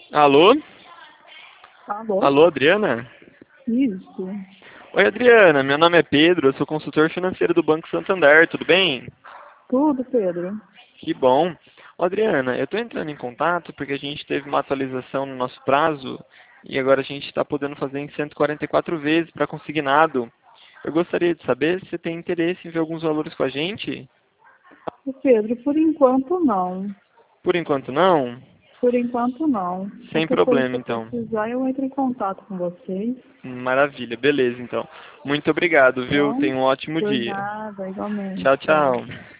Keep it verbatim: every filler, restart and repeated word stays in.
Alô? Alô? Alô, Adriana? Isso. Oi, Adriana. Meu nome é Pedro, eu sou consultor financeiro do Banco Santander, tudo bem? Tudo, Pedro? Que bom. Ô, Adriana, eu estou entrando em contato porque a gente teve uma atualização no nosso prazo e agora a gente está podendo fazer em cento e quarenta e quatro vezes para consignado. Eu gostaria de saber se você tem interesse em ver alguns valores com a gente? Ô, Pedro, por enquanto não. Por enquanto não? Por enquanto não. Sem Qualquer coisa problema, que eu então. precisar, eu entro em contato com vocês. Maravilha, beleza, então. Muito obrigado, viu? Bom, Tenha um ótimo por dia. nada, igualmente. Tchau, Tchau. tchau.